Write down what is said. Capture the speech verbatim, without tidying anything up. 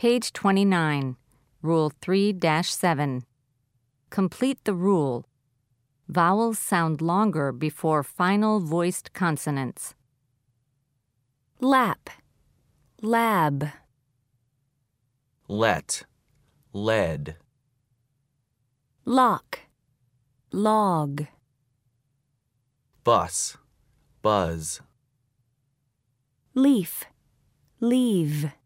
Page twenty-nine, Rule three dash seven. Complete the rule. Vowels sound longer before final voiced consonants. Lap, lab. Let, lead. Lock, log. Bus, buzz. Leaf, leave.